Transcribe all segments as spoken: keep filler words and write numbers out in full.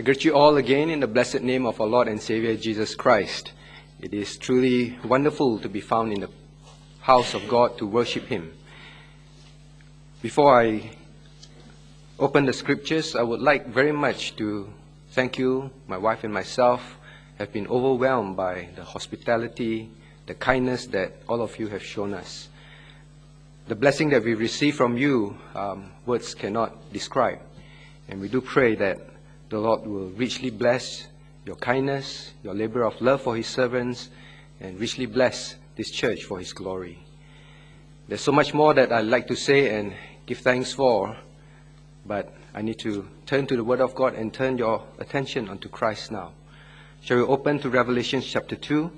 greet you all again in the blessed name of our Lord and Savior Jesus Christ. It is truly wonderful to be found in the house of God to worship Him. Before I open the scriptures, I would like very much to thank you. My wife and myself have been overwhelmed by the hospitality, the kindness that all of you have shown us. The blessing that we receive from you, um, words cannot describe. And we do pray that the Lord will richly bless your kindness, your labor of love for His servants, and richly bless this church for His glory. There's so much more that I'd like to say and give thanks for, but I need to turn to the Word of God and turn your attention onto Christ now. Shall we open to Revelation chapter two?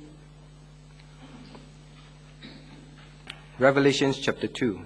Revelation chapter two.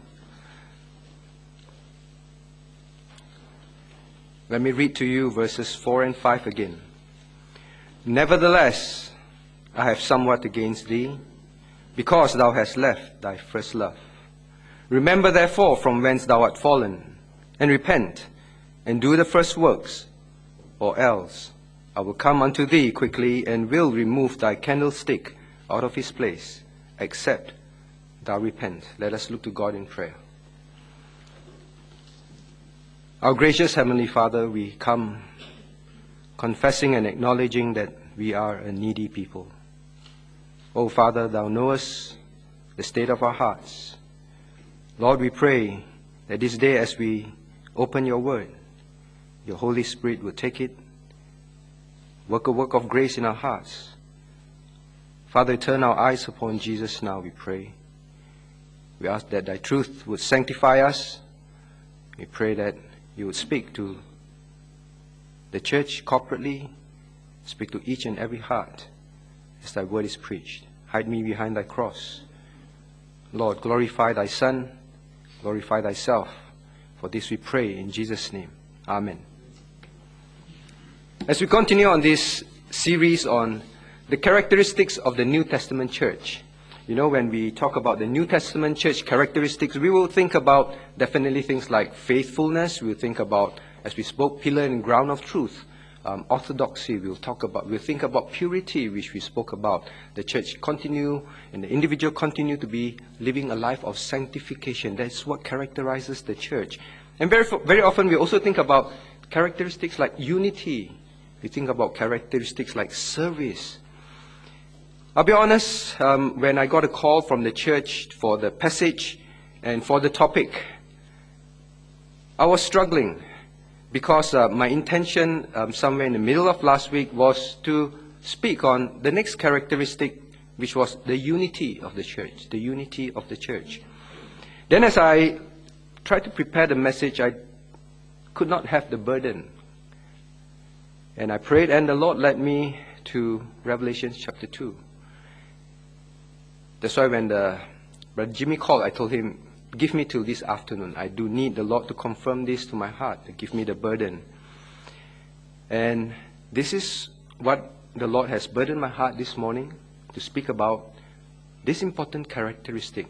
Let me read to you verses four and five again. Nevertheless, I have somewhat against thee, because thou hast left thy first love. Remember therefore from whence thou art fallen, and repent, and do the first works, or else I will come unto thee quickly, and will remove thy candlestick out of his place, except thou repent. Let us look to God in prayer. Our gracious Heavenly Father, we come confessing and acknowledging that we are a needy people. Oh Father, thou knowest the state of our hearts. Lord, we pray that this day as we open your word, your Holy Spirit will take it, work a work of grace in our hearts. Father, turn our eyes upon Jesus now, we pray. We ask that thy truth would sanctify us. We pray that you would speak to the church corporately, speak to each and every heart as thy word is preached. Hide me behind thy cross. Lord, glorify thy Son, glorify thyself. For this we pray in Jesus' name. Amen. As we continue on this series on the characteristics of the New Testament church, you know, when we talk about the New Testament church characteristics, we will think about definitely things like faithfulness. We'll think about, as we spoke, pillar and ground of truth. Um, orthodoxy, we'll talk about, we'll think about purity, which we spoke about. The church continue, and the individual continue to be living a life of sanctification. That's what characterizes the church. And very, very often we also think about characteristics like unity. We think about characteristics like service. I'll be honest, um, when I got a call from the church for the passage and for the topic, I was struggling because uh, my intention um, somewhere in the middle of last week was to speak on the next characteristic, which was the unity of the church, the unity of the church. Then as I tried to prepare the message, I could not have the burden. And I prayed, and the Lord led me to Revelation chapter two. That's why when the Brother Jimmy called, I told him, give me till this afternoon. I do need the Lord to confirm this to my heart, to give me the burden. And this is what the Lord has burdened my heart this morning, to speak about this important characteristic,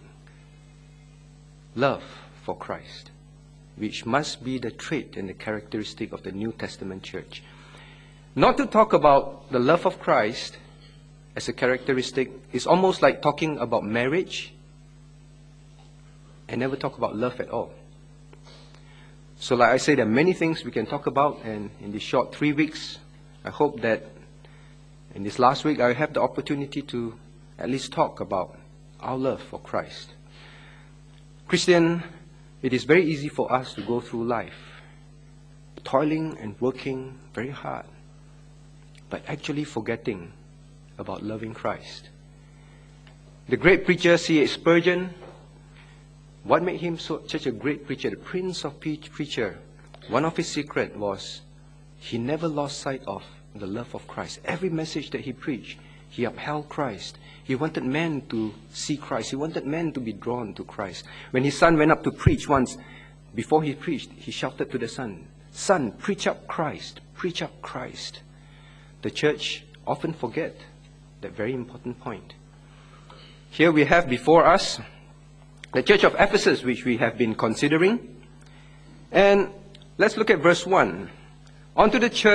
love for Christ, which must be the trait and the characteristic of the New Testament church. Not to talk about the love of Christ as a characteristic is almost like talking about marriage and never talk about love at all. So like I say, there are many things we can talk about, and in this short three weeks, I hope that in this last week I have the opportunity to at least talk about our love for Christ. Christian, it is very easy for us to go through life, toiling and working very hard, but actually forgetting about loving Christ. The great preacher C H Spurgeon, what made him so, such a great preacher, the Prince of Preacher, one of his secrets was he never lost sight of the love of Christ. Every message that he preached, he upheld Christ. He wanted men to see Christ. He wanted men to be drawn to Christ. When his son went up to preach once, before he preached, he shouted to the son, "Son, preach up Christ, preach up Christ." The church often forget that very important point. Here we have before us the church of Ephesus, which we have been considering. And let's look at verse one. Unto the church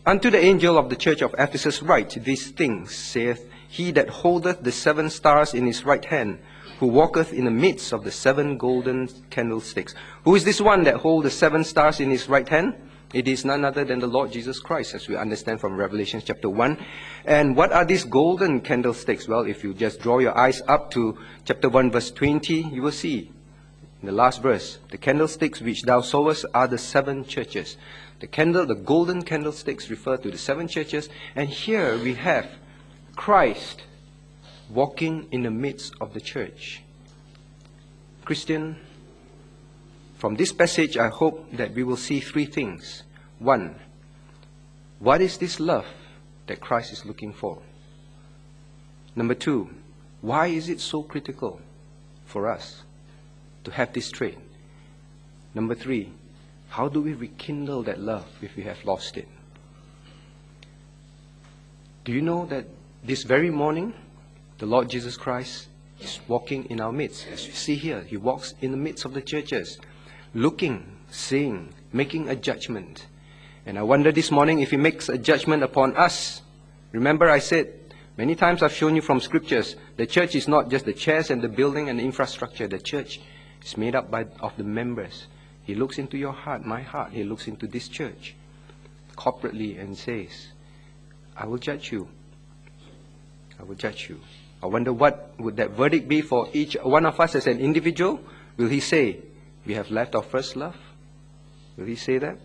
Unto the angel of the church of Ephesus write, These things saith he that holdeth the seven stars in his right hand, who walketh in the midst of the seven golden candlesticks. Who is this one that holds the seven stars in his right hand? It is none other than the Lord Jesus Christ, as we understand from Revelation chapter one. And what are these golden candlesticks? Well, if you just draw your eyes up to chapter one, verse twenty, you will see in the last verse, the candlesticks which thou sawest are the seven churches. The candle, the golden candlesticks refer to the seven churches. And here we have Christ walking in the midst of the church. Christian, from this passage, I hope that we will see three things. One, what is this love that Christ is looking for? Number two, why is it so critical for us to have this trait? Number three, how do we rekindle that love if we have lost it? Do you know that this very morning, the Lord Jesus Christ is walking in our midst? As you see here, He walks in the midst of the churches, looking, seeing, making a judgment. And I wonder this morning if He makes a judgment upon us. Remember I said, many times I've shown you from scriptures, the church is not just the chairs and the building and the infrastructure. The church is made up by, of the members. He looks into your heart, my heart. He looks into this church corporately and says, I will judge you. I will judge you. I wonder what would that verdict be for each one of us as an individual? Will He say, we have left our first love? Will He say that?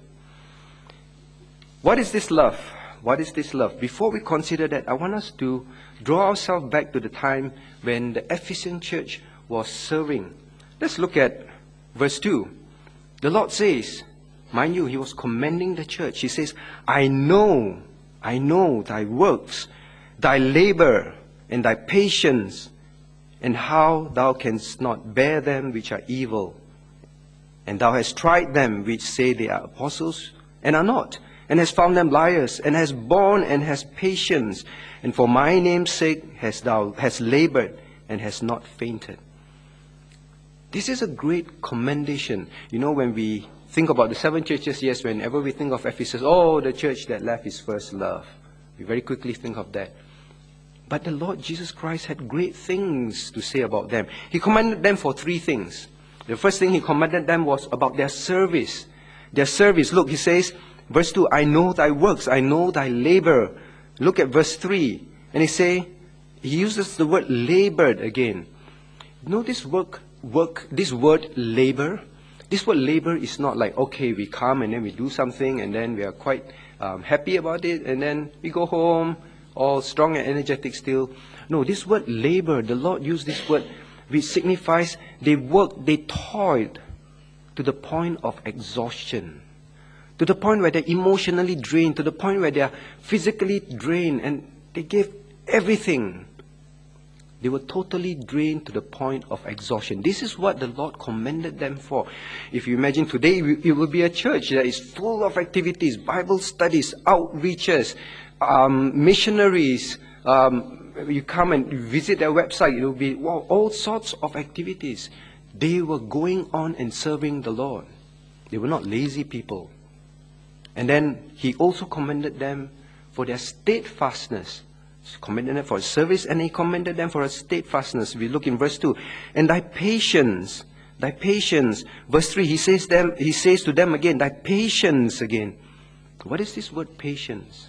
What is this love? What is this love? Before we consider that, I want us to draw ourselves back to the time when the Ephesian church was serving. Let's look at verse two. The Lord says, mind you, He was commending the church. He says, I know, I know thy works, thy labor, and thy patience, and how thou canst not bear them which are evil. And thou hast tried them which say they are apostles, and are not, and hast found them liars, and hast borne and hast patience, and for my name's sake hast thou hast labored, and hast not fainted. This is a great commendation. You know, when we think about the seven churches, yes, whenever we think of Ephesus, oh, the church that left his first love. We very quickly think of that. But the Lord Jesus Christ had great things to say about them. He commended them for three things. The first thing He commended them was about their service. Their service. Look, He says, verse two, I know thy works, I know thy labor. Look at verse three. And He say, He uses the word labored again. You know this work, work, this word labor? This word labor is not like, okay, we come and then we do something and then we are quite um, happy about it and then we go home all strong and energetic still. No, this word labor, the Lord used this word which signifies they worked, they toiled to the point of exhaustion, to the point where they're emotionally drained, to the point where they're physically drained, and they gave everything. They were totally drained to the point of exhaustion. This is what the Lord commended them for. If you imagine today, it will be a church that is full of activities, Bible studies, outreaches, um, missionaries. Um, you come and visit their website, it will be wow, all sorts of activities. They were going on and serving the Lord. They were not lazy people. And then He also commended them for their steadfastness. He commended them for service, and He commended them for a steadfastness. We look in verse two. And thy patience, thy patience. Verse three, he says them, he says to them again, thy patience again. What is this word patience?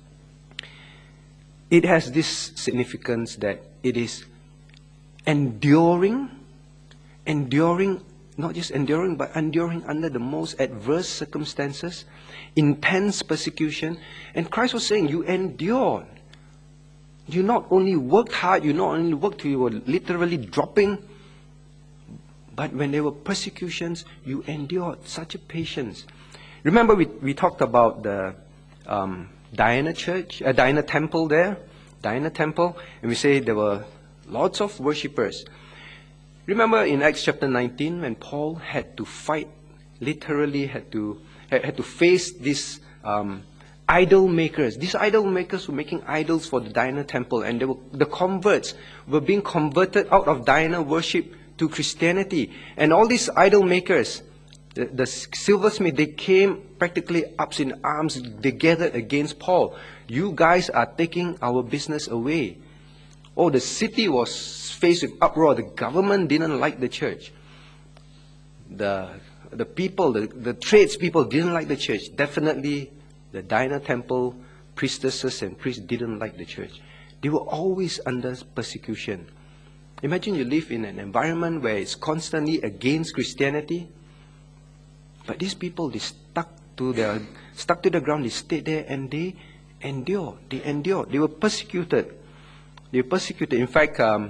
It has this significance that it is enduring, enduring, not just enduring, but enduring under the most adverse circumstances, intense persecution. And Christ was saying, you endured. You not only worked hard, you not only worked till you were literally dropping, but when there were persecutions, you endured such a patience. Remember we, we talked about the um, Diana church, uh, Diana temple there, Diana temple, and we say there were lots of worshippers. Remember in Acts chapter nineteen when Paul had to fight, literally had to had, had to face these um, idol makers. These idol makers were making idols for the Diana temple, and they were, the converts were being converted out of Diana worship to Christianity. And all these idol makers, The, the silversmith, they came practically up in arms. They gathered against Paul. You guys are taking our business away. Oh, the city was faced with uproar. The government didn't like the church. The, the people, the, the tradespeople didn't like the church. Definitely the Diana temple priestesses and priests didn't like the church. They were always under persecution. Imagine you live in an environment where it's constantly against Christianity. But these people, they stuck to their, stuck to the ground, they stayed there and they endured. They endured. They were persecuted. They were persecuted. In fact, um,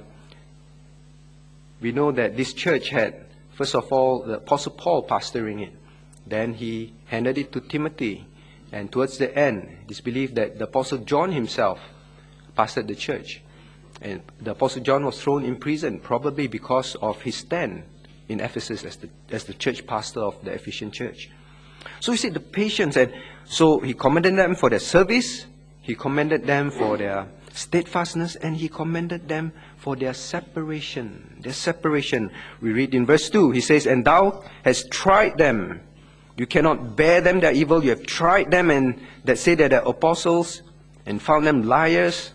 we know that this church had, first of all, the Apostle Paul pastoring it. Then he handed it to Timothy. And towards the end, it's believed that the Apostle John himself pastored the church. And the Apostle John was thrown in prison, probably because of his stand in Ephesus as the, as the church pastor of the Ephesian church. So you see the patience. And so he commended them for their service. He commended them for their steadfastness. And he commended them for their separation. Their separation. We read in verse two. He says, and thou hast tried them. You cannot bear them their evil. You have tried them and that say that they're apostles and found them liars.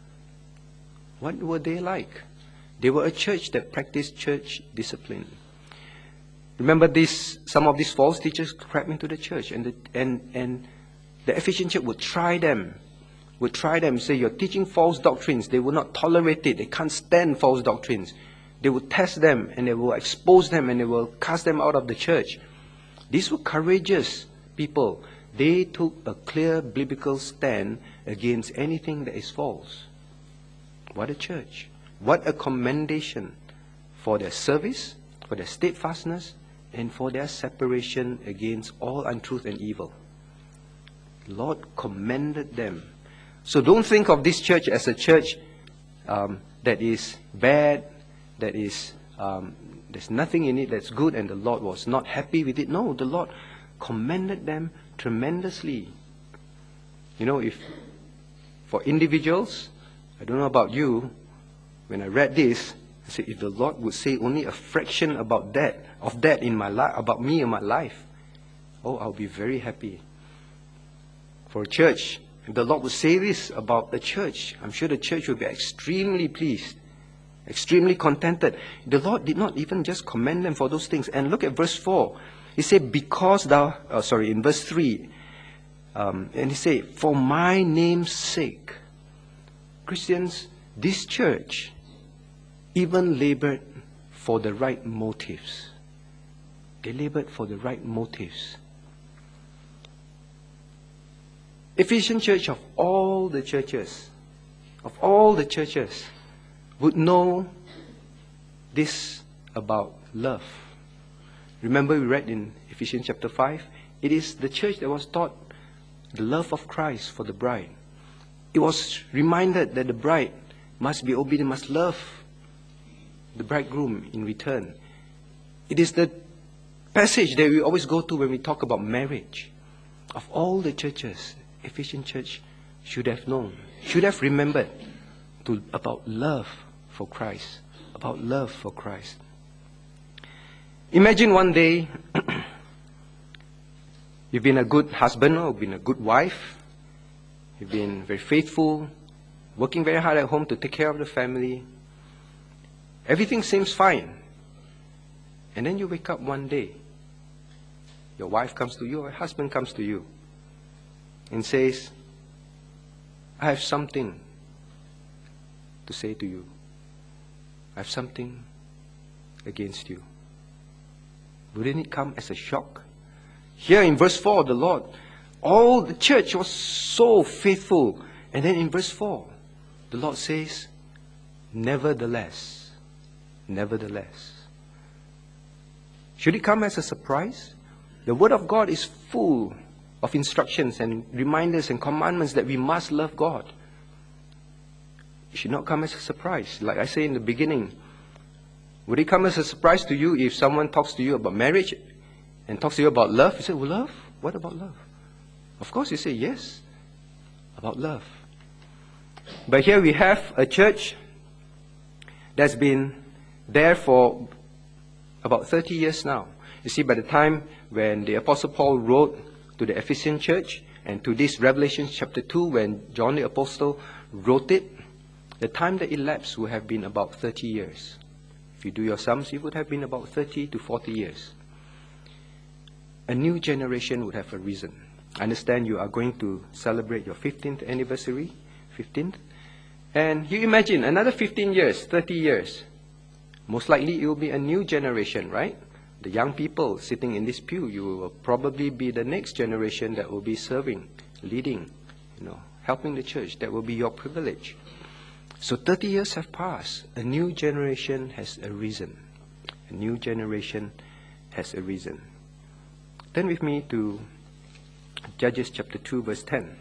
What were they like? They were a church that practiced church discipline. Remember, this, some of these false teachers crept into the church, and the, and, and the Ephesian church would try them, would try them, say, you're teaching false doctrines. They would not tolerate it. They can't stand false doctrines. They would test them, and they will expose them, and they will cast them out of the church. These were courageous people. They took a clear biblical stand against anything that is false. What a church. What a commendation for their service, for their steadfastness, and for their separation against all untruth and evil. The Lord commended them. So don't think of this church as a church um, that is bad, that is, um, there's nothing in it that's good, and the Lord was not happy with it. No, the Lord commended them tremendously. You know, if for individuals, I don't know about you, when I read this, I said, if the Lord would say only a fraction about that, of that in my life, about me and my life, oh, I'll be very happy. For a church, if the Lord would say this about the church, I'm sure the church would be extremely pleased, extremely contented. The Lord did not even just commend them for those things. And look at verse four. He said, because thou, oh, sorry, in verse three, um, and he said, for my name's sake. Christians, this church even labored for the right motives. They labored for the right motives. Ephesian church, of all the churches, of all the churches, would know this about love. Remember we read in Ephesians chapter five, it is the church that was taught the love of Christ for the bride. It was reminded that the bride must be obedient, must love the bridegroom in return. It is the passage that we always go to when we talk about marriage. Of all the churches, Ephesian church should have known, should have remembered to, about love for Christ, about love for Christ. Imagine one day you've been a good husband or been a good wife. You've been very faithful, working very hard at home to take care of the family. Everything seems fine. And then you wake up one day. Your wife comes to you, or your husband comes to you and says, I have something to say to you. I have something against you. Wouldn't it come as a shock? Here in verse four, the Lord, all the church was so faithful. And then in verse four, the Lord says, nevertheless, nevertheless. Should it come as a surprise? The Word of God is full of instructions and reminders and commandments that we must love God. It should not come as a surprise. Like I say in the beginning, would it come as a surprise to you if someone talks to you about marriage and talks to you about love? You say, well, love? What about love? Of course you say, yes, about love. But here we have a church that's been there for about thirty years now. You see, by the time when the Apostle Paul wrote to the Ephesian church, and to this Revelation chapter two, when John the Apostle wrote it, the time that elapsed would have been about thirty years. If you do your sums, it would have been about thirty to forty years. A new generation would have arisen. I understand you are going to celebrate your fifteenth anniversary, fifteenth. And you imagine another fifteen years, thirty years. Most likely it will be a new generation, right? The young people sitting in this pew, you will probably be the next generation that will be serving, leading, you know, helping the church. That will be your privilege. So thirty years have passed. A new generation has arisen. A new generation has arisen. Turn with me to Judges chapter two, verse ten.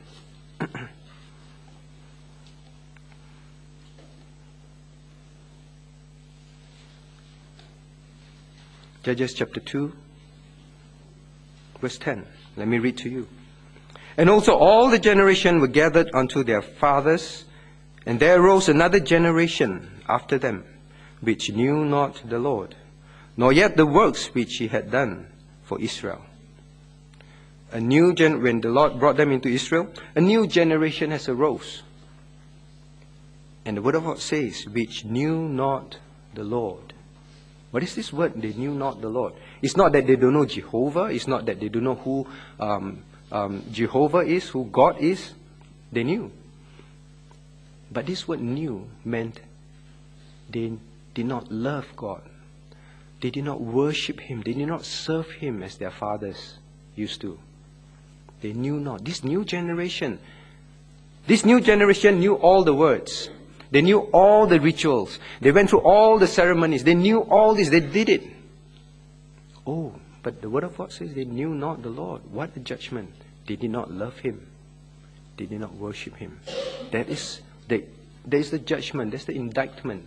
Judges chapter two, verse ten. Let me read to you. And also all the generation were gathered unto their fathers, and there arose another generation after them, which knew not the Lord, nor yet the works which he had done for Israel. A new gen when the Lord brought them into Israel, a new generation has arose. And the word of God says, which knew not the Lord. What is this word? They knew not the Lord. It's not that they don't know Jehovah. It's not that they don't know who um, um, Jehovah is, who God is. They knew. But this word knew meant they did not love God. They did not worship Him. They did not serve Him as their fathers used to. They knew not. This new generation, this new generation knew all the words. They knew all the rituals. They went through all the ceremonies. They knew all this. They did it. Oh, but the word of God says they knew not the Lord. What a judgment. They did not love Him. They did not worship Him. That is the, that is the judgment. That's the indictment.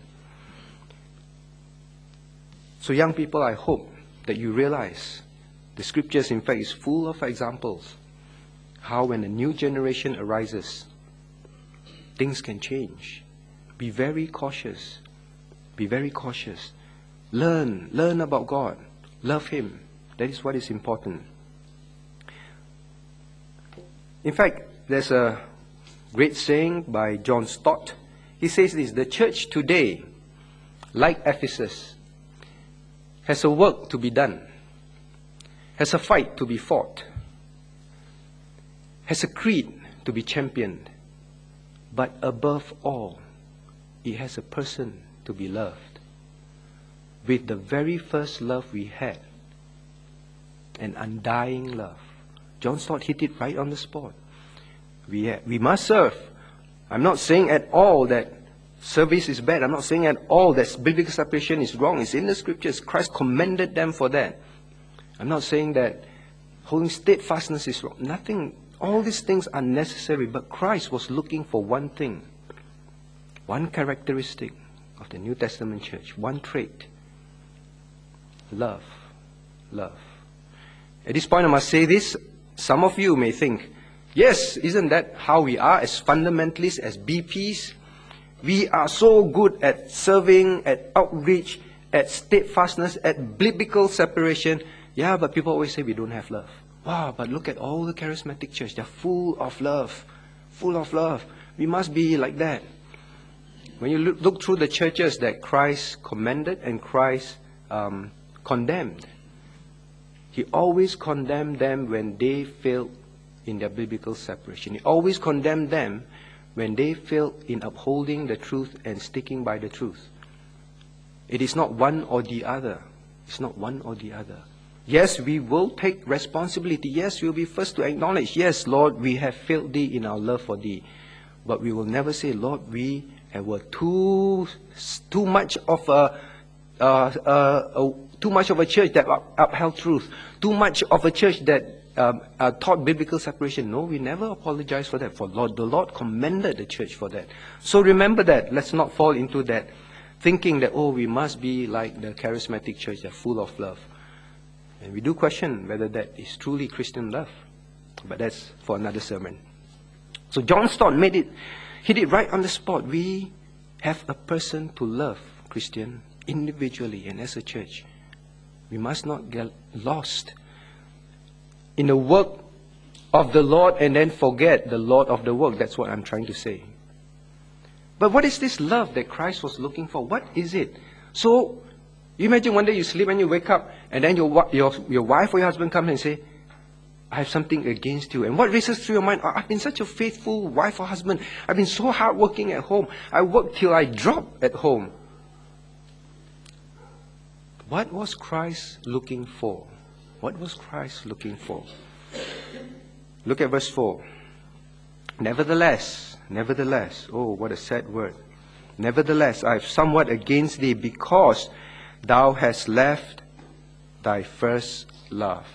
So young people, I hope that you realize the scriptures, in fact, is full of examples how when a new generation arises, things can change. Be very cautious. Be very cautious. Learn. Learn about God. Love Him. That is what is important. In fact, there's a great saying by John Stott. He says this: the church today, like Ephesus, has a work to be done, has a fight to be fought, has a creed to be championed, but above all, it has a person to be loved. With the very first love we had, an undying love. John Stott hit it right on the spot. We, ha we must serve. I'm not saying at all that service is bad. I'm not saying at all that biblical separation is wrong. It's in the scriptures. Christ commended them for that. I'm not saying that holding steadfastness is wrong. Nothing. All these things are necessary. But Christ was looking for one thing. One characteristic of the New Testament church, one trait: love. Love. At this point, I must say this. Some of you may think, yes, isn't that how we are as fundamentalists, as B Ps? We are so good at serving, at outreach, at steadfastness, at biblical separation. Yeah, but people always say we don't have love. Wow, but look at all the charismatic church. They're full of love. Full of love. We must be like that. When you look, look through the churches that Christ commended and Christ um, condemned, He always condemned them when they failed in their biblical separation. He always condemned them when they failed in upholding the truth and sticking by the truth. It is not one or the other. It's not one or the other. Yes, we will take responsibility. Yes, we will be first to acknowledge, yes, Lord, we have failed Thee in our love for Thee. But we will never say, Lord, we were too too much of a, uh, uh, a too much of a church that upheld truth, too much of a church that um, uh, taught biblical separation. No, we never apologize for that. For Lord, the Lord commended the church for that. So remember that. Let's not fall into that thinking that, oh, we must be like the charismatic church, they're full of love. And we do question whether that is truly Christian love. But that's for another sermon. So John Stott made it, hit it right on the spot. We have a person to love, Christian, individually and as a church. We must not get lost in the work of the Lord and then forget the Lord of the work. That's what I'm trying to say. But what is this love that Christ was looking for? What is it? So, you imagine one day you sleep and you wake up and then your, your, your wife or your husband comes and say, I have something against you. And what races through your mind? Oh, I've been such a faithful wife or husband. I've been so hardworking at home. I work till I drop at home. What was Christ looking for? What was Christ looking for? Look at verse four. Nevertheless, nevertheless, oh, what a sad word. Nevertheless, I have somewhat against thee, because thou hast left thy first love.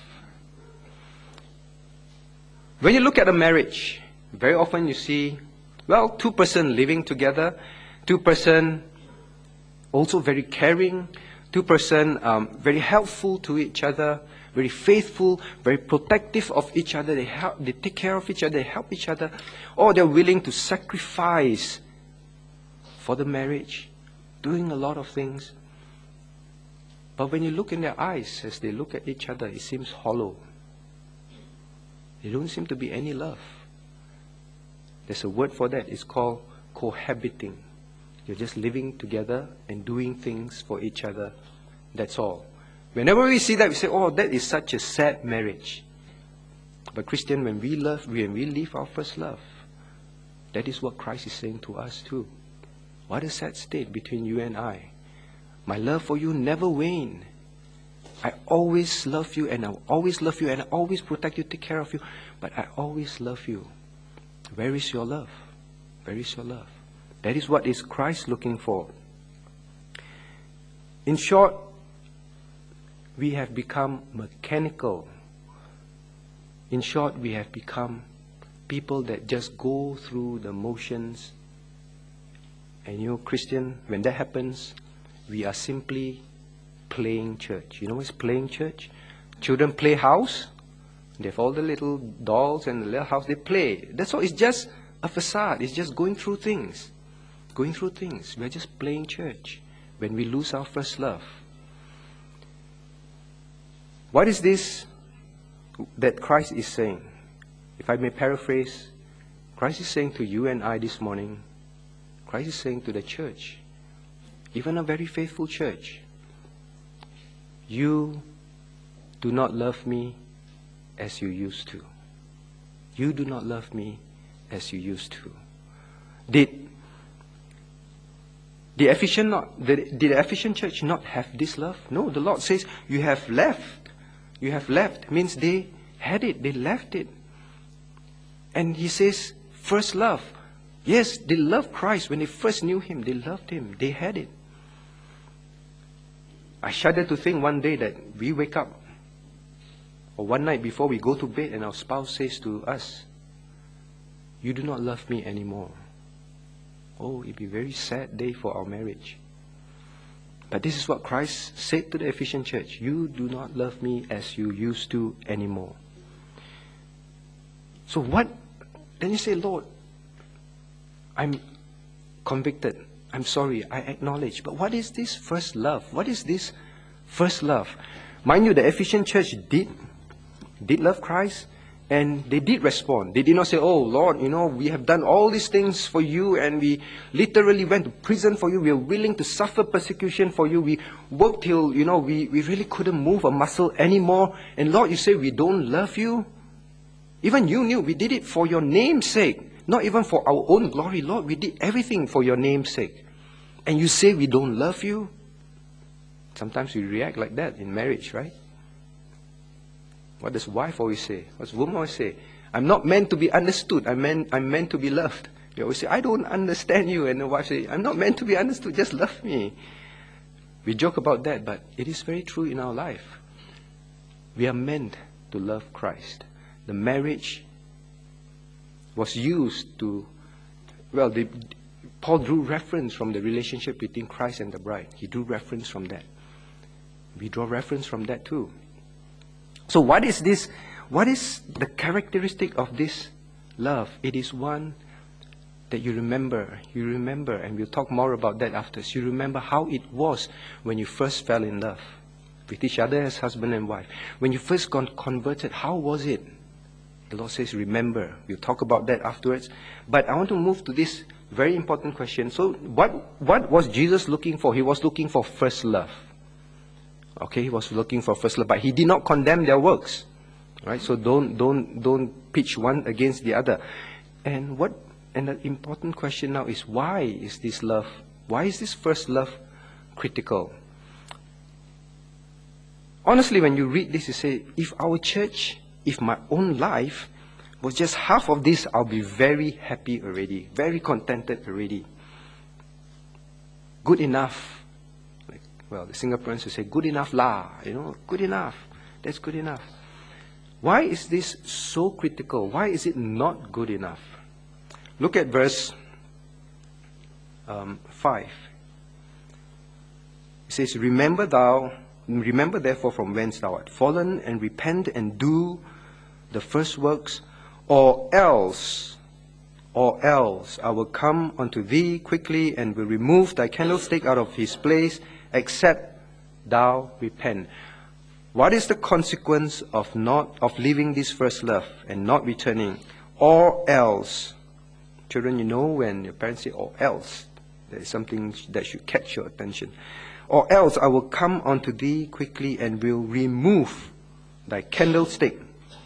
When you look at a marriage, very often you see, well, two person living together, two person also very caring, two person um, very helpful to each other, very faithful, very protective of each other. They help, they take care of each other, they help each other, or they're willing to sacrifice for the marriage, doing a lot of things. But when you look in their eyes as they look at each other, it seems hollow. There don't seem to be any love. There's a word for that. It's called cohabiting. You're just living together and doing things for each other. That's all. Whenever we see that, we say, oh, that is such a sad marriage. But Christian, when we love, when we leave our first love, that is what Christ is saying to us too. What a sad state between you and I. My love for you never wane. I always love you, and I always love you, and I always protect you, take care of you. But I always love you. Where is your love? Where is your love? That is what is Christ looking for. In short, we have become mechanical. In short, we have become people that just go through the motions. And you know, Christian, when that happens, we are simply playing church. You know what's playing church? Children play house. They have all the little dolls and the little house. They play. That's all. It's just a facade. It's just going through things. Going through things. We're just playing church when we lose our first love. What is this that Christ is saying? If I may paraphrase, Christ is saying to you and I this morning, Christ is saying to the church, even a very faithful church, you do not love me as you used to. You do not love me as you used to. Did the Ephesian not the, did the Ephesian church not have this love? No, the Lord says you have left. You have left means they had it, they left it. And He says, first love. Yes, they loved Christ when they first knew Him. They loved Him. They had it. I shudder to think one day that we wake up, or one night before we go to bed, and our spouse says to us, you do not love me anymore. Oh, it'd be a very sad day for our marriage. But this is what Christ said to the Ephesian church. You do not love me as you used to anymore. So what? Then you say, Lord, I'm convicted. I'm sorry. I acknowledge. But what is this first love? What is this first love? Mind you, the Ephesian church did, did love Christ. And they did respond. They did not say, oh, Lord, you know, we have done all these things for you, and we literally went to prison for you. We are willing to suffer persecution for you. We worked till, you know, we, we really couldn't move a muscle anymore. And Lord, you say we don't love you? Even you knew we did it for your name's sake, not even for our own glory. Lord, we did everything for your name's sake. And you say we don't love you? Sometimes we react like that in marriage, right? What does wife always say? What does woman always say? I'm not meant to be understood. I'm meant, I'm meant to be loved. You always say, I don't understand you. And the wife says, I'm not meant to be understood. Just love me. We joke about that, but it is very true in our life. We are meant to love Christ. The marriage was used to, well, the, Paul drew reference from the relationship between Christ and the bride. He drew reference from that. We draw reference from that too. So what is this? What is the characteristic of this love? It is one that you remember. You remember, and we'll talk more about that after. So you remember how it was when you first fell in love. with each other as husband and wife. When you first got converted, how was it? The Lord says, remember. We'll talk about that afterwards. But I want to move to this very important question. So what, what was Jesus looking for? He was looking for first love. Okay, he was looking for first love. But he did not condemn their works. Right? So don't, don't, don't pitch one against the other. And what, and the important question now is, why is this love, why is this first love critical? Honestly, when you read this, you say, if our church, if my own life was just half of this, I'll be very happy already, very contented already. Good enough. Like, well, the Singaporeans will say, good enough lah, you know, good enough. That's good enough. Why is this so critical? Why is it not good enough? Look at verse um, five. It says, Remember thou, remember therefore from whence thou art fallen, and repent and do the first works, or else, or else I will come unto thee quickly, and will remove thy candlestick out of his place, except thou repent. What is the consequence of not of leaving this first love and not returning? Or else, children, you know when your parents say or else, there is something that should catch your attention. Or else I will come unto thee quickly and will remove thy candlestick.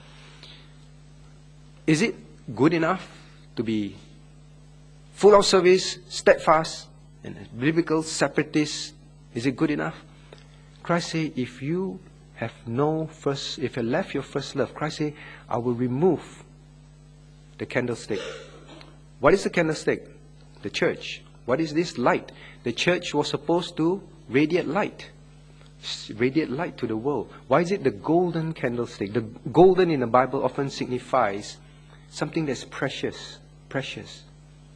Is it good enough to be full of service, steadfast, and a biblical separatist? Is it good enough? Christ said, if you have no first, if you left your first love, Christ said, I will remove the candlestick. What is the candlestick? The church. What is this light? The church was supposed to radiate light. Radiate light to the world. Why is it the golden candlestick? The golden in the Bible often signifies something that's precious. Precious.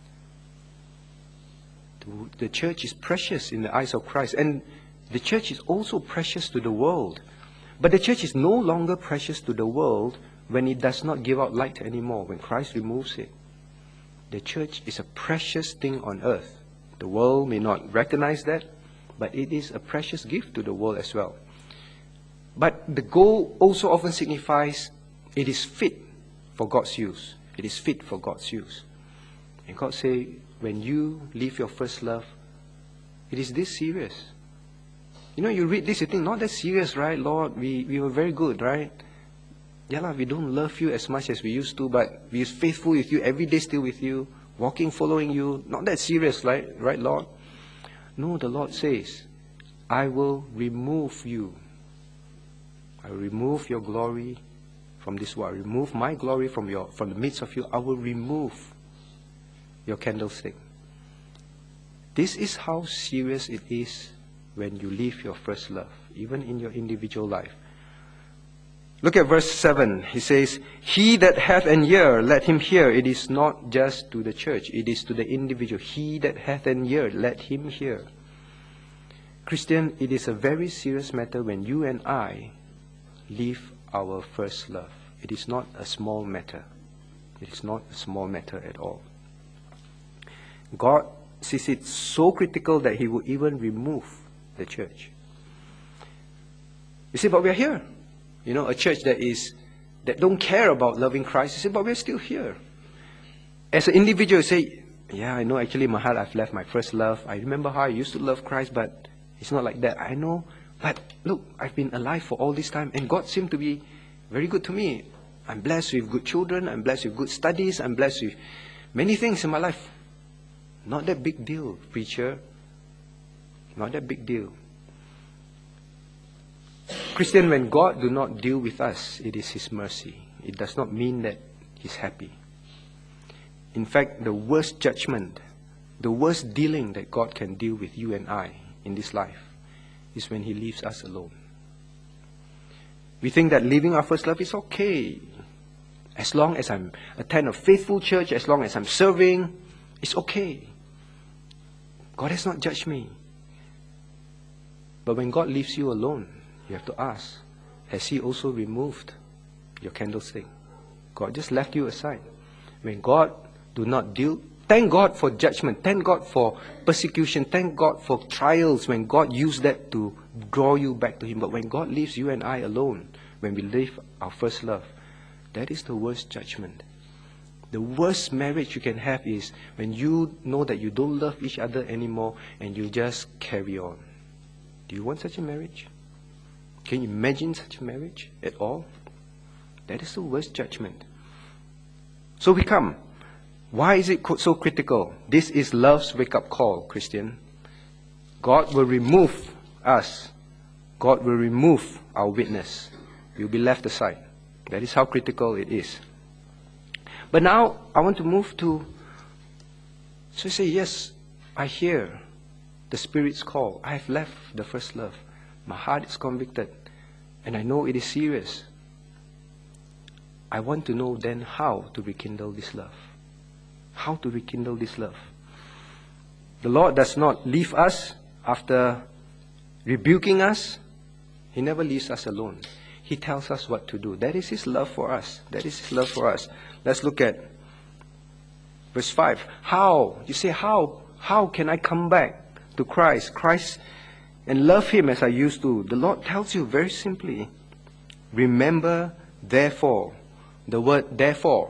The, the church is precious in the eyes of Christ. And the church is also precious to the world. But the church is no longer precious to the world when it does not give out light anymore, when Christ removes it. The church is a precious thing on earth. The world may not recognize that, but it is a precious gift to the world as well. But the gold also often signifies it is fit for God's use. It is fit for God's use. And God says, when you leave your first love, it is this serious. You know, you read this, you think, not that serious, right, Lord? We, we were very good, right? Yeah, lah, we don't love you as much as we used to, but we are faithful with you, every day still with you, walking, following you. Not that serious, right, right, Lord? No, the Lord says, I will remove you. I will remove your glory from this world. I will remove my glory from your from the midst of you. I will remove your candlestick. This is how serious it is when you leave your first love, even in your individual life. Look at verse seven. He says, He that hath an ear, let him hear. It is not just to the church. It is to the individual. He that hath an ear, let him hear. Christian, it is a very serious matter when you and I leave our first love. It is not a small matter. It is not a small matter at all. God sees it so critical that He would even remove the church. You see, but we are here. You know, a church that is that don't care about loving Christ. You say, but we're still here. As an individual, you say, yeah, I know actually my heart, I've left my first love. I remember how I used to love Christ, but it's not like that. I know, but look, I've been alive for all this time, and God seemed to be very good to me. I'm blessed with good children. I'm blessed with good studies. I'm blessed with many things in my life. Not that big deal, preacher. Not that big deal. Christian, when God do not deal with us, it is His mercy. It does not mean that He's happy. In fact, the worst judgment, the worst dealing that God can deal with you and I in this life is when He leaves us alone. We think that leaving our first love is okay. As long as I attend a faithful church, as long as I'm serving, it's okay. God has not judged me. But when God leaves you alone, you have to ask, has He also removed your candlestick? God just left you aside. When God do not deal Thank God for judgment. Thank God for persecution. Thank God for trials when God used that to draw you back to Him. But when God leaves you and I alone, when we leave our first love, that is the worst judgment. The worst marriage you can have is when you know that you don't love each other anymore and you just carry on. Do you want such a marriage? Can you imagine such a marriage at all? That is the worst judgment. So we come. Why is it so critical? This is love's wake-up call, Christian. God will remove us. God will remove our witness. You'll be left aside. That is how critical it is. But now, I want to move to, so say, yes, I hear the Spirit's call. I have left the first love. My heart is convicted, and I know it is serious. I want to know then how to rekindle this love. How to rekindle this love. The Lord does not leave us after rebuking us. He never leaves us alone. He tells us what to do. That is His love for us. That is His love for us. Let's look at verse five. How? You say, how? How can I come back to Christ? Christ and love Him as I used to. The Lord tells you very simply, remember therefore. The word therefore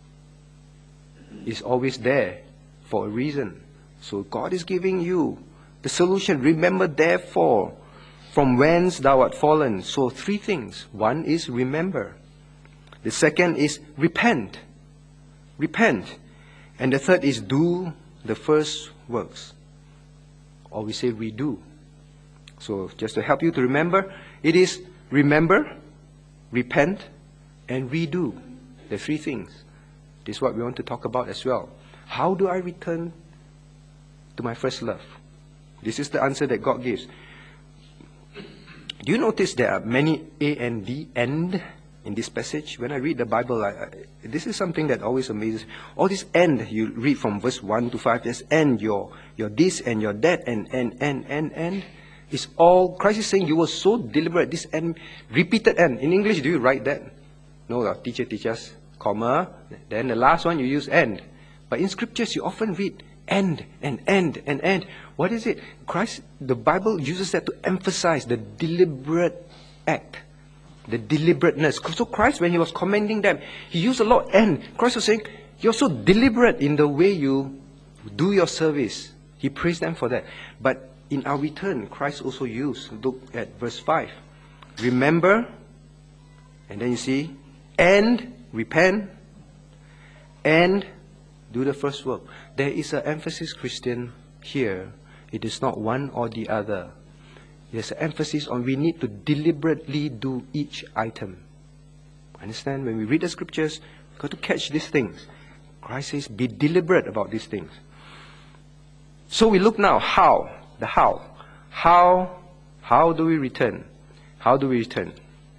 is always there for a reason. So God is giving you the solution. Remember therefore from whence thou art fallen. So three things. One is remember. The second is repent. Repent. And the third is do the first works. Or we say redo. So just to help you to remember, it is remember, repent, and redo. The three things. This is what we want to talk about as well. How do I return to my first love? This is the answer that God gives. Do you notice there are many A and D, and, in this passage? When I read the Bible, I, I, this is something that always amazes me. All this and, you read from verse one to five, there's and, your, your this and your that, and, and, and, and, and. It's all, Christ is saying you were so deliberate, this and, repeated and. In English, do you write that? No, our teacher teaches, comma, then the last one you use and. But in scriptures, you often read and, and, and, and, and. What is it? Christ, the Bible uses that to emphasize the deliberate act, the deliberateness. So Christ, when He was commending them, He used a lot and. Christ was saying, you're so deliberate in the way you do your service. He praised them for that. But in our return, Christ also used, look at verse five. Remember, and then you see, and repent, and do the first work. There is an emphasis, Christian, here. It is not one or the other. There's an emphasis on we need to deliberately do each item. Understand? When we read the scriptures, we've got to catch these things. Christ says, be deliberate about these things. So we look now, how? The how. How, how do we return? How do we return?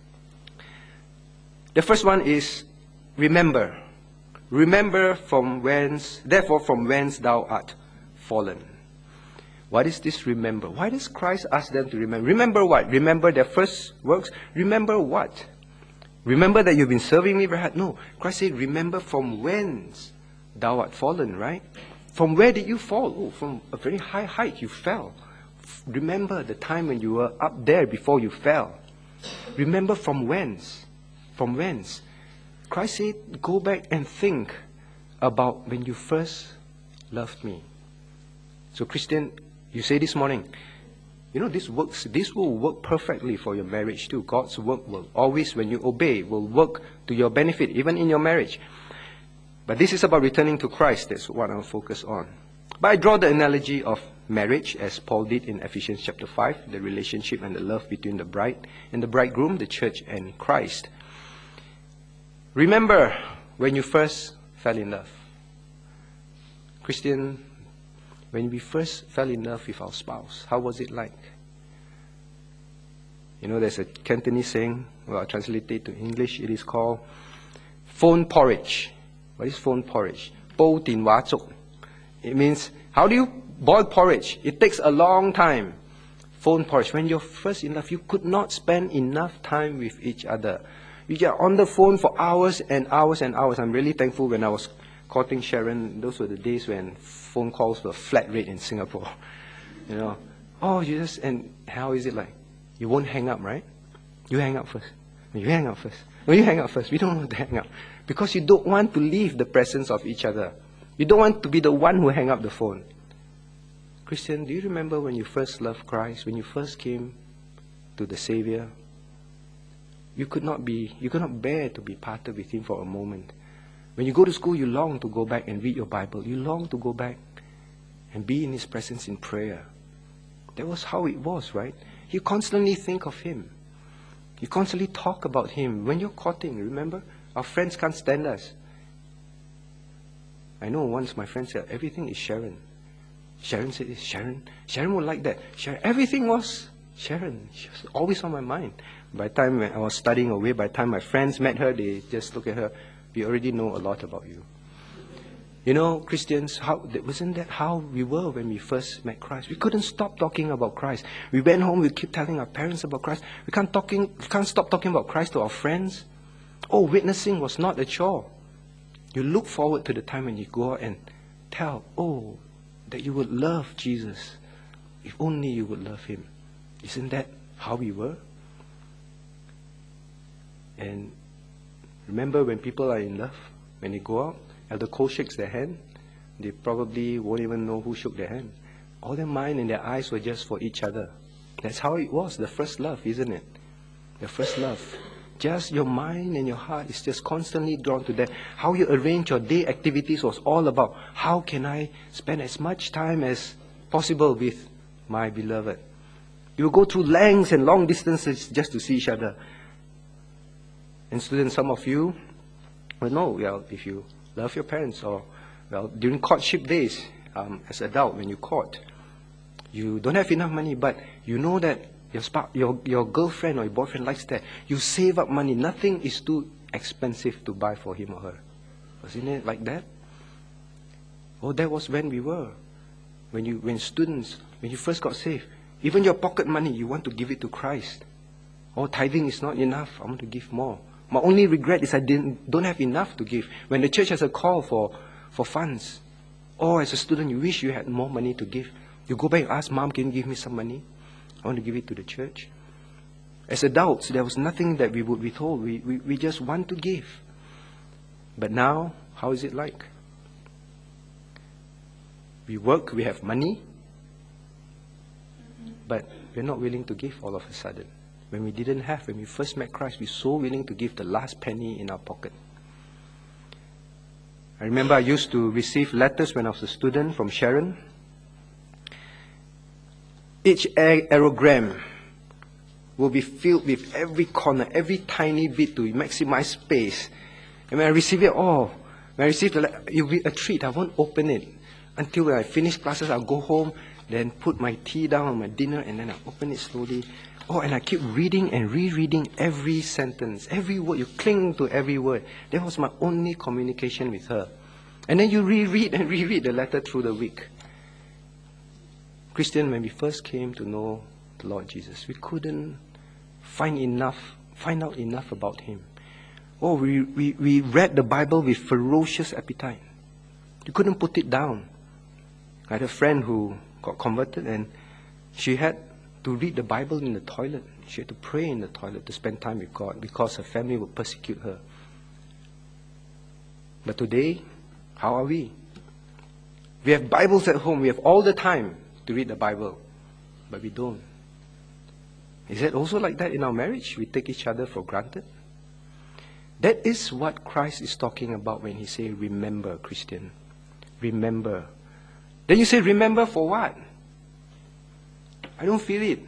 The first one is remember. Remember from whence, therefore from whence thou art fallen. What is this remember? Why does Christ ask them to remember? Remember what? Remember their first works? Remember what? Remember that you've been serving me very hard? No. Christ said, remember from whence thou art fallen, right? From where did you fall? Oh, from a very high height you fell. Remember the time when you were up there before you fell. Remember from whence? From whence? Christ said, go back and think about when you first loved me. So Christian, you say this morning, you know, this works, this will work perfectly for your marriage too. God's work will always, when you obey, will work to your benefit, even in your marriage. But this is about returning to Christ. That's what I'll focus on. But I draw the analogy of marriage, as Paul did in Ephesians chapter five, the relationship and the love between the bride and the bridegroom, the church and Christ. Remember when you first fell in love. Christian, when we first fell in love with our spouse, how was it like? You know, there's a Cantonese saying, well, I'll translate it to English, it is called phone porridge. What is phone porridge? Po tin wa chok. It means, how do you boil porridge? It takes a long time. Phone porridge. When you're first in love, you could not spend enough time with each other. You get on the phone for hours and hours and hours. I'm really thankful when I was courting Sharon, those were the days when phone calls were flat rate in Singapore. You know, oh, you just, and how is it like? You won't hang up, right? You hang up first. You hang up first. No, you hang up first. We don't want to hang up. Because you don't want to leave the presence of each other. You don't want to be the one who hang up the phone. Christian, do you remember when you first loved Christ, when you first came to the Savior? You could not be, you could not bear to be parted with Him for a moment. When you go to school, you long to go back and read your Bible. You long to go back and be in His presence in prayer. That was how it was, right? You constantly think of Him. You constantly talk about Him. When you're courting, remember? Our friends can't stand us. I know once my friend said, everything is Sharon. Sharon said, Sharon, Sharon would like that. Sharon, everything was Sharon. She was always on my mind. By the time when I was studying away, by the time my friends met her, they just look at her, we already know a lot about you. You know, Christians, how, wasn't that how we were when we first met Christ? We couldn't stop talking about Christ. We went home, we keep telling our parents about Christ. We can't, talking, we can't stop talking about Christ to our friends. Oh, witnessing was not a chore. You look forward to the time when you go out and tell, oh, that you would love Jesus. If only you would love Him. Isn't that how we were? And remember when people are in love, when they go out, Elder Cole shakes their hand, they probably won't even know who shook their hand. All their mind and their eyes were just for each other. That's how it was, the first love, isn't it? The first love. Just your mind and your heart is just constantly drawn to that. How you arrange your day activities was all about how can I spend as much time as possible with my beloved. You will go through lengths and long distances just to see each other. And students, some of you will know, well, if you love your parents, or well, during courtship days, um, as an adult, when you court, you don't have enough money, but you know that your, spark, your, your girlfriend or your boyfriend likes that. You save up money. Nothing is too expensive to buy for him or her. Wasn't it like that? Oh, that was when we were. When you, when students, when you first got saved, even your pocket money, you want to give it to Christ. Oh, tithing is not enough. I want to give more. My only regret is I didn't, don't have enough to give. When the church has a call for, for funds, or as a student, you wish you had more money to give. You go back and ask, Mom, can you give me some money? I want to give it to the church. As adults, there was nothing that we would withhold. We, we, we just want to give. But now, how is it like? We work, we have money, but we're not willing to give all of a sudden. When we didn't have, when we first met Christ, we were so willing to give the last penny in our pocket. I remember I used to receive letters when I was a student from Sharon. Each aerogram will be filled with every corner, every tiny bit to maximize space. And when I receive it, oh, when I receive the letter, it will be a treat. I won't open it. Until when I finish classes, I'll go home, then put my tea down on my dinner, and then I'll open it slowly. Oh, and I keep reading and rereading every sentence, every word. You cling to every word. That was my only communication with her. And then you reread and reread the letter through the week. Christian, when we first came to know the Lord Jesus, we couldn't find enough, find out enough about Him. Oh, we, we, we read the Bible with ferocious appetite. You couldn't put it down. I had a friend who got converted, and she had to read the Bible in the toilet. She had to pray in the toilet to spend time with God because her family would persecute her. But today, how are we? We have Bibles at home. We have all the time to read the Bible, but we don't. Is it also like that in our marriage? We take each other for granted. That is what Christ is talking about when He says, remember, Christian. Remember. Then you say, remember for what? I don't feel it.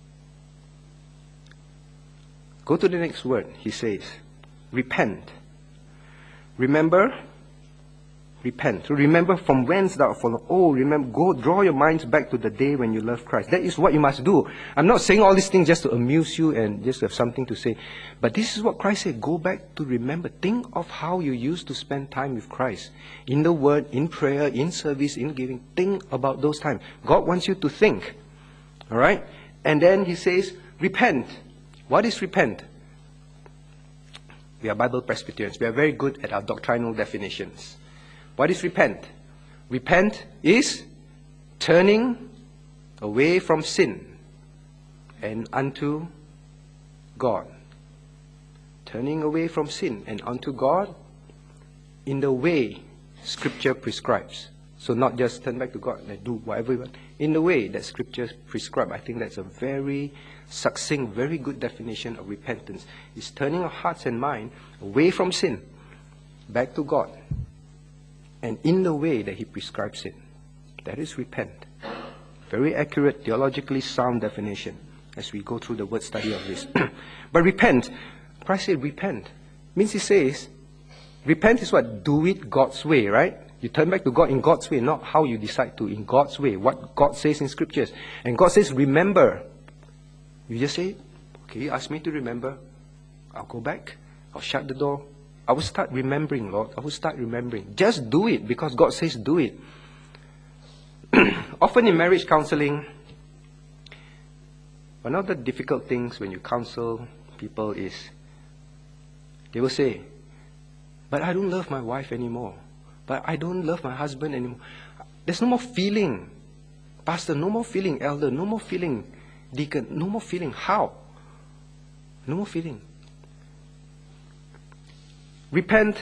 Go to the next word. He says, repent. Remember, repent. So remember from whence thou fallen. Oh, remember, go draw your minds back to the day when you loved Christ. That is what you must do. I'm not saying all these things just to amuse you and just to have something to say. But this is what Christ said. Go back to remember. Think of how you used to spend time with Christ. In the Word, in prayer, in service, in giving. Think about those times. God wants you to think. All right? And then He says, repent. What is repent? We are Bible Presbyterians. We are very good at our doctrinal definitions. What is repent? Repent is turning away from sin and unto God. Turning away from sin and unto God in the way Scripture prescribes. So not just turn back to God and do whatever you want. In the way that Scripture prescribes. I think that's a very succinct, very good definition of repentance. It's turning our hearts and mind away from sin, back to God, and in the way that He prescribes it. That is repent. Very accurate, theologically sound definition as we go through the word study of this. But repent, Christ said repent. Means He says, repent is what? Do it God's way, right? You turn back to God in God's way, not how you decide to, in God's way. What God says in Scriptures. And God says, remember. You just say, okay, you ask me to remember. I'll go back. I'll shut the door. I will start remembering, Lord. I will start remembering. Just do it because God says do it. Often in marriage counseling, one of the difficult things when you counsel people is, they will say, but I don't love my wife anymore. But I don't love my husband anymore. There's no more feeling. Pastor, no more feeling. Elder, no more feeling. Deacon, no more feeling. How? No more feeling. Repent.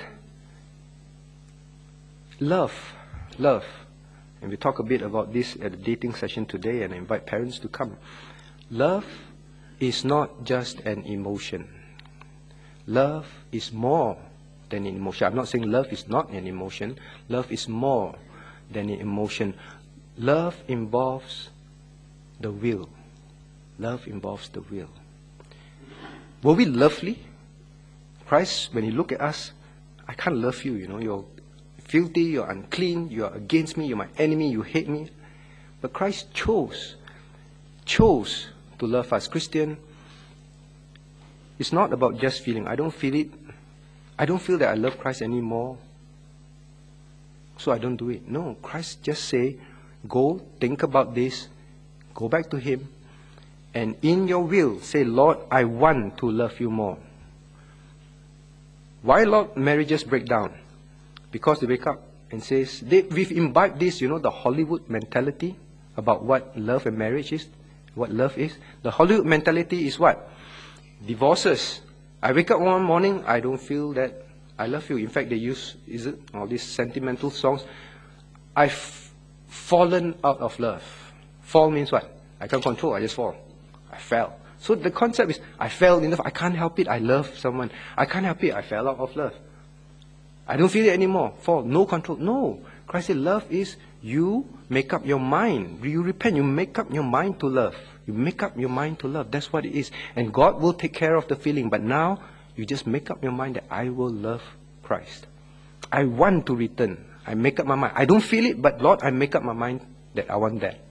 Love. Love. And we talk a bit about this at the dating session today, and I invite parents to come. Love is not just an emotion. Love is more than an emotion. I'm not saying love is not an emotion. Love is more than an emotion. Love involves the will. Love involves the will. Were we lovely? Christ, when He look at us, I can't love you, you know, you're filthy, you're unclean, you're against me, you're my enemy, you hate me. But Christ chose, chose to love us. Christian, it's not about just feeling. I don't feel it. I don't feel that I love Christ anymore, so I don't do it. No, Christ just say, go, think about this, go back to Him, and in your will, say, Lord, I want to love you more. Why a lot of marriages break down? Because they wake up and says, they, we've imbibed this, you know, the Hollywood mentality about what love and marriage is, what love is. The Hollywood mentality is what? Divorces. I wake up one morning, I don't feel that I love you. In fact, they use, is it, all these sentimental songs. I've fallen out of love. Fall means what? I can't control, I just fall. I fell. So the concept is, I fell in love, I can't help it, I love someone. I can't help it, I fell out of love. I don't feel it anymore. Fall, no control. No. Christ said love is you make up your mind. You repent, you make up your mind to love. You make up your mind to love. That's what it is. And God will take care of the feeling. But now, you just make up your mind that I will love Christ. I want to return. I make up my mind. I don't feel it, but Lord, I make up my mind that I want that.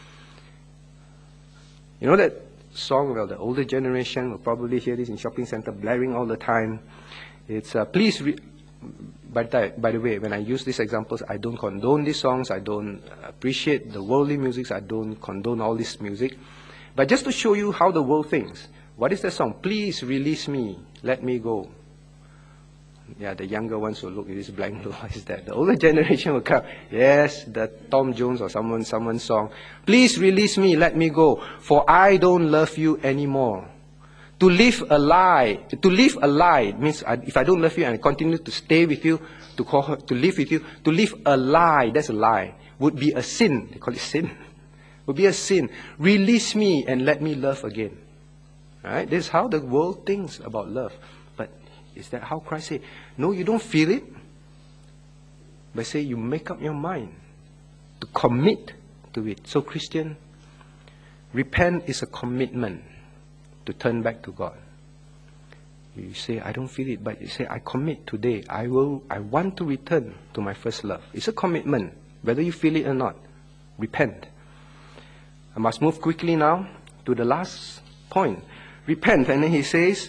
You know that song, well, the older generation will probably hear this in shopping center, blaring all the time. It's, uh, please, re by, the, by the way, when I use these examples, I don't condone these songs. I don't appreciate the worldly music. I don't condone all this music. But just to show you how the world thinks, what is the song? Please release me, let me go. Yeah, the younger ones will look at this blank look. What is that? The older generation will come. Yes, the Tom Jones or someone, someone's song. Please release me, let me go, for I don't love you anymore. To live a lie, to live a lie means I, if I don't love you and I continue to stay with you, to call her, to live with you, to live a lie, that's a lie, would be a sin. They call it sin. Would be a sin. Release me and let me love again. Right? This is how the world thinks about love. But is that how Christ said? No, you don't feel it. But say you make up your mind to commit to it. So Christian, repent is a commitment to turn back to God. You say, I don't feel it, but you say, I commit today. I will. I want to return to my first love. It's a commitment, whether you feel it or not. Repent. I must move quickly now to the last point. Repent, and then he says,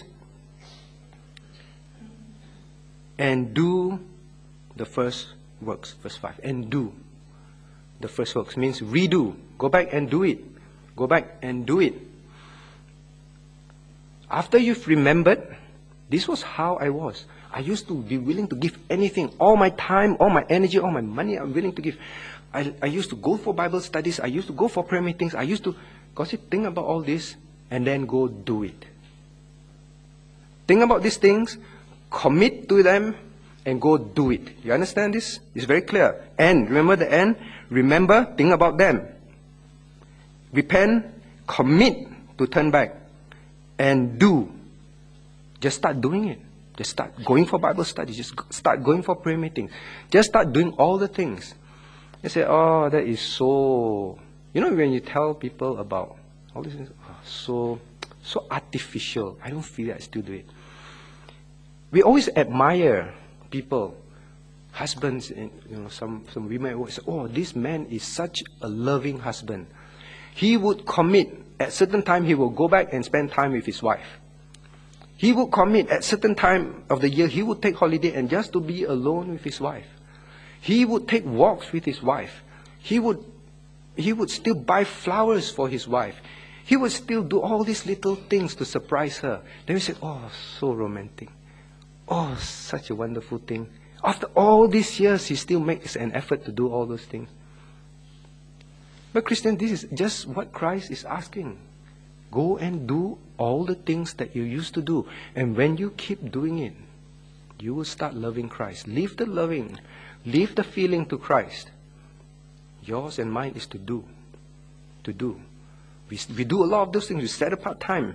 and do the first works. Verse five. And do the first works means redo. Go back and do it. Go back and do it. After you've remembered, This was how I was. I used to be willing to give anything, all my time, all my energy, all my money, I'm willing to give. I, I used to go for Bible studies. I used to go for prayer meetings. I used to, because you think about all this and then go do it. Think about these things, commit to them, and go do it. You understand this? It's very clear. And remember the end. Remember, think about them. Repent, commit to turn back, and do. Just start doing it. Just start going for Bible studies. Just start going for prayer meetings. Just start doing all the things. You say, oh, that is so... You know, when you tell people about all these things, oh, so, so artificial. I don't feel it, I still do it. We always admire people, husbands, and you know, some, some women would say, oh, this man is such a loving husband. He would commit. At certain time, he will go back and spend time with his wife. He would commit at certain time of the year, he would take holiday and just to be alone with his wife. He would take walks with his wife. He would, he would still buy flowers for his wife. He would still do all these little things to surprise her. Then we said, oh, so romantic. Oh, such a wonderful thing. After all these years, he still makes an effort to do all those things. But Christian, this is just what Christ is asking. Go and do all the things that you used to do. And when you keep doing it, you will start loving Christ. Leave the loving, leave the feeling to Christ. Yours and mine is to do. To do. We, we do a lot of those things. We set apart time.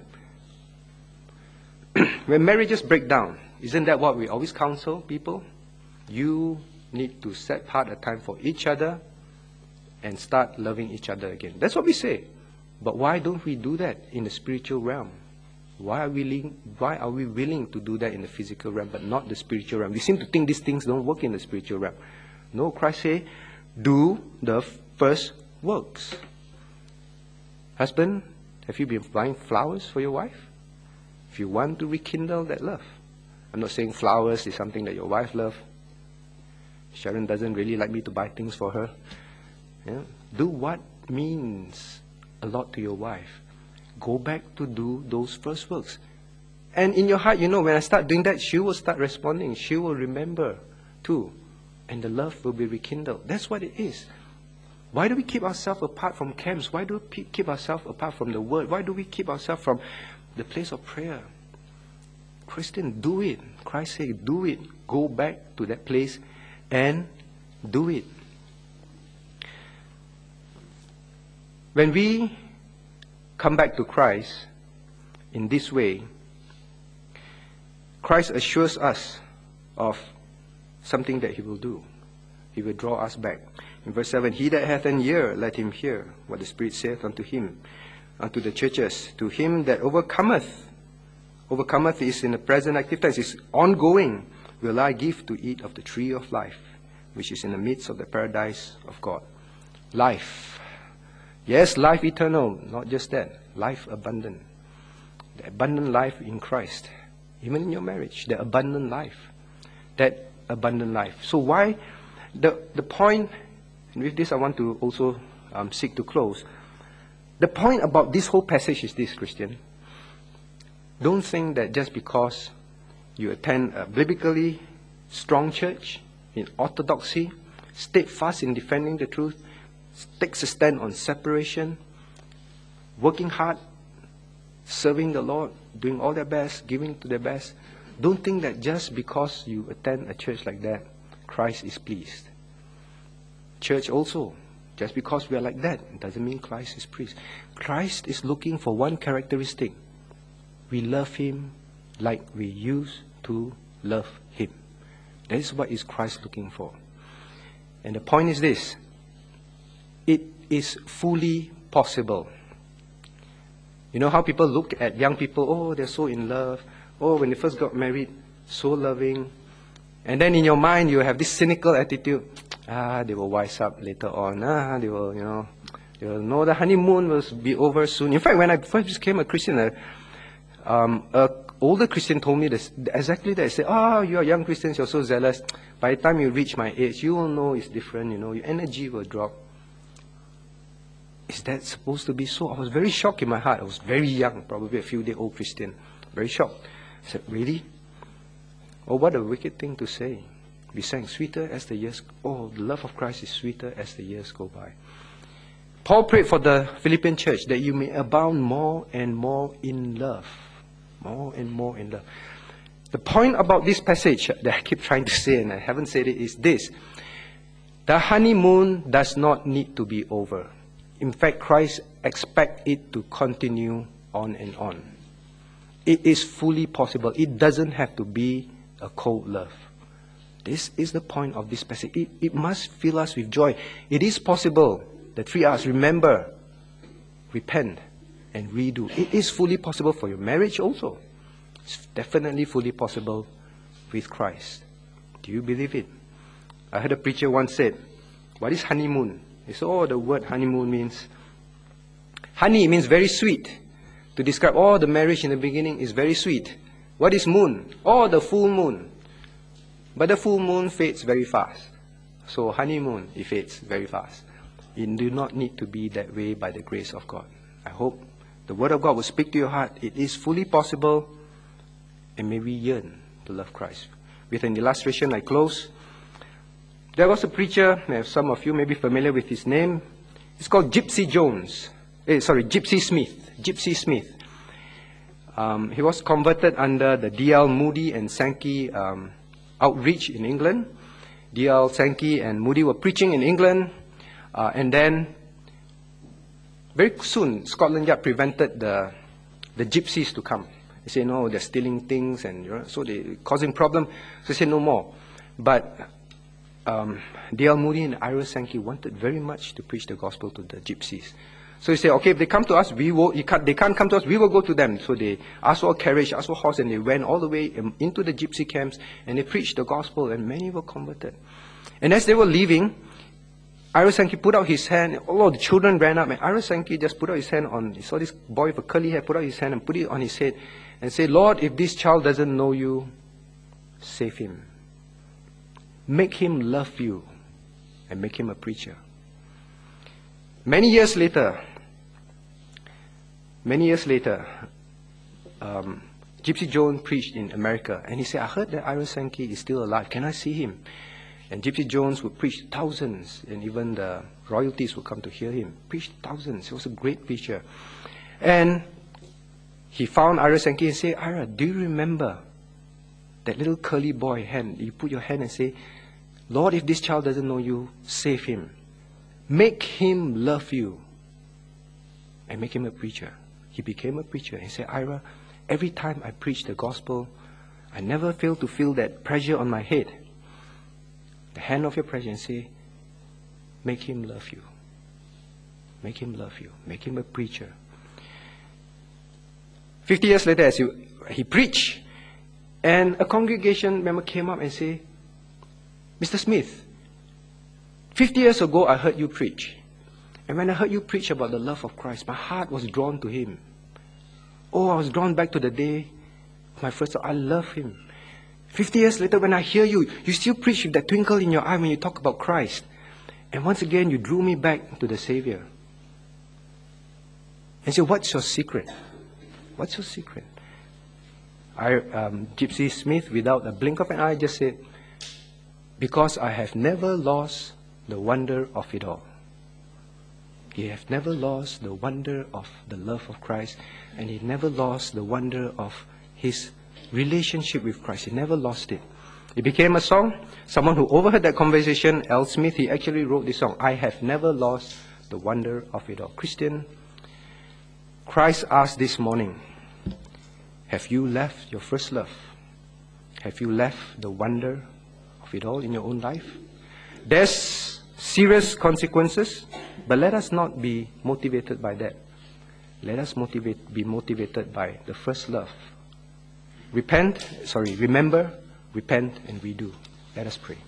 When marriages break down, isn't that what we always counsel people? You need to set apart a time for each other and start loving each other again. That's what we say. But why don't we do that in the spiritual realm? Why are we willing, why are we willing to do that in the physical realm, but not the spiritual realm? We seem to think these things don't work in the spiritual realm. No, Christ says, do the first works. Husband, have you been buying flowers for your wife? If you want to rekindle that love. I'm not saying flowers is something that your wife loves. Sharon doesn't really like me to buy things for her. Yeah? Do what means a lot to your wife. Go back to do those first works. And in your heart, you know, when I start doing that, she will start responding. She will remember too. And the love will be rekindled. That's what it is. Why do we keep ourselves apart from camps? Why do we keep ourselves apart from the Word? Why do we keep ourselves from the place of prayer? Christian, do it. Christ said, do it. Go back to that place and do it. When we come back to Christ in this way, Christ assures us of something that He will do. He will draw us back. In verse seven, he that hath an ear, let him hear what the Spirit saith unto him, unto the churches. To him that overcometh, overcometh is in the present active tense, is ongoing, will I give to eat of the tree of life, which is in the midst of the paradise of God. Life. Yes, life eternal, not just that. Life abundant. The abundant life in Christ. Even in your marriage, the abundant life. That abundant life. So why, the, the point, and with this I want to also um, seek to close. The point about this whole passage is this, Christian. Don't think that just because you attend a biblically strong church, in orthodoxy, steadfast in defending the truth, takes a stand on separation, working hard, serving the Lord, doing all their best, giving to their best. Don't think that just because you attend a church like that, Christ is pleased. Church also, just because we are like that, it doesn't mean Christ is pleased. Christ is looking for one characteristic. We love Him like we used to love Him. That is what is Christ looking for. And the point is this. It is fully possible. You know how people look at young people, oh, they're so in love. Oh, when they first got married, so loving. And then in your mind, you have this cynical attitude. Ah, they will wise up later on. Ah, they will, you know, they will know the honeymoon will be over soon. In fact, when I first became a Christian, a, um, a older Christian told me this, exactly that. He said, oh, you are young Christians, you're so zealous. By the time you reach my age, you will know it's different, you know, your energy will drop. Is that supposed to be so? I was very shocked in my heart. I was very young, probably a few day old Christian. Very shocked. I said, really? Oh, what a wicked thing to say. We sang, sweeter as the years, oh, the love of Christ is sweeter as the years go by. Paul prayed for the Philippian church that you may abound more and more in love. More and more in love. The point about this passage that I keep trying to say, and I haven't said it, is this. The honeymoon does not need to be over. In fact, Christ expects it to continue on and on. It is fully possible. It doesn't have to be a cold love. This is the point of this passage. It, it must fill us with joy. It is possible. The three R's, remember, repent, and redo. It is fully possible for your marriage also. It's definitely fully possible with Christ. Do you believe it? I heard a preacher once said, what is honeymoon? He said, oh, the word honeymoon means, honey means very sweet. To describe, oh, the marriage in the beginning is very sweet. What is moon? Oh, the full moon. But the full moon fades very fast. So honeymoon, it fades very fast. You do not need to be that way by the grace of God. I hope the Word of God will speak to your heart. It is fully possible, and may we yearn to love Christ. With an illustration, I close. There was a preacher, some of you may be familiar with his name. It's called Gypsy Jones. Eh, sorry, Gypsy Smith. Gypsy Smith. Um, he was converted under the D L Moody and Sankey um, outreach in England. D L Sankey and Moody were preaching in England. Uh, and then, very soon, Scotland Yard prevented the, the gypsies to come. They say, no, they're stealing things, and you know, so they're causing problem. So they say, no more. But um, D L Moody and Ira Sankey wanted very much to preach the gospel to the gypsies. So he said, okay, if they come to us, we will, you can't, they can't come to us, we will go to them. So they asked for a carriage, asked for a horse, and they went all the way into the gypsy camps, and they preached the gospel, and many were converted. And as they were leaving, Ira Sankey put out his hand, all of the children ran up, and Ira Sankey just put out his hand on, he saw this boy with a curly hair, put out his hand and put it on his head, and said, Lord, if this child doesn't know you, save him. Make him love you, and make him a preacher. Many years later, many years later, um, Gypsy Jones preached in America, and he said, I heard that Ira Sankey is still alive, can I see him? And Gypsy Jones would preach thousands, and even the royalties would come to hear him. Preached thousands. He was a great preacher. And he found Ira Sankey and said, Ira, do you remember that little curly boy hand? You put your hand and say, Lord, if this child doesn't know you, save him. Make him love you. And make him a preacher. He became a preacher. And he said, Ira, every time I preach the gospel, I never fail to feel that pressure on my head. The hand of your presence, say, make him love you. Make him love you. Make him a preacher. Fifty years later, as he, he preached, and a congregation member came up and said, Mister Smith, fifty years ago I heard you preach. And when I heard you preach about the love of Christ, my heart was drawn to him. Oh, I was drawn back to the day of my first love. I love him. Fifty years later, when I hear you, you still preach with that twinkle in your eye when you talk about Christ. And once again, you drew me back to the Savior. And so, what's your secret? What's your secret? I, um, Gypsy Smith, without a blink of an eye, just said, because I have never lost the wonder of it all. He have never lost the wonder of the love of Christ, and he never lost the wonder of his relationship with Christ. He never lost it. It became a song. Someone who overheard that conversation, Al Smith, he actually wrote this song, I have never lost the wonder of it all. Christian, Christ asked this morning, have you left your first love? Have you left the wonder of it all in your own life? There's serious consequences, but let us not be motivated by that. Let us motivate, be motivated by the first love. Repent, sorry, remember, repent, and redo. Let us pray.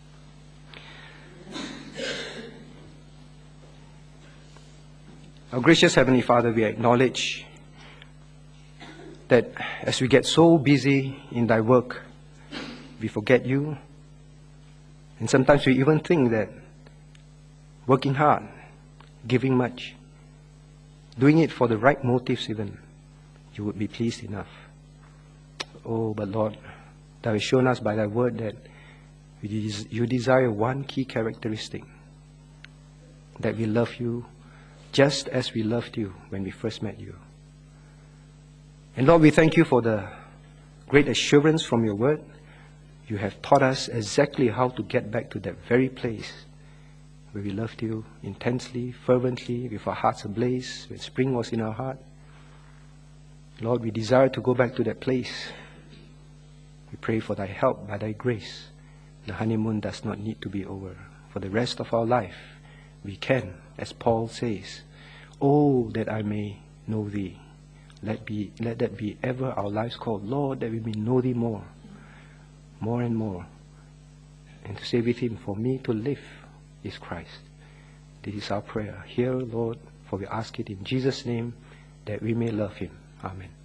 Our gracious Heavenly Father, we acknowledge that as we get so busy in thy work, we forget you. And sometimes we even think that working hard, giving much, doing it for the right motives even, you would be pleased enough. Oh, but Lord, Thou hast shown us by thy word that you desire one key characteristic, that we love you just as we loved you when we first met you. And Lord, we thank you for the great assurance from your word. You have taught us exactly how to get back to that very place where we loved you intensely, fervently, with our hearts ablaze, when spring was in our heart. Lord, we desire to go back to that place. We pray for thy help by thy grace. The honeymoon does not need to be over. For the rest of our life, we can, as Paul says, oh, that I may know thee. Let be, let that be ever our life's call. Lord, that we may know thee more, more and more. And to say with him, for me to live is Christ. This is our prayer. Hear, Lord, for we ask it in Jesus' name, that we may love him. Amen.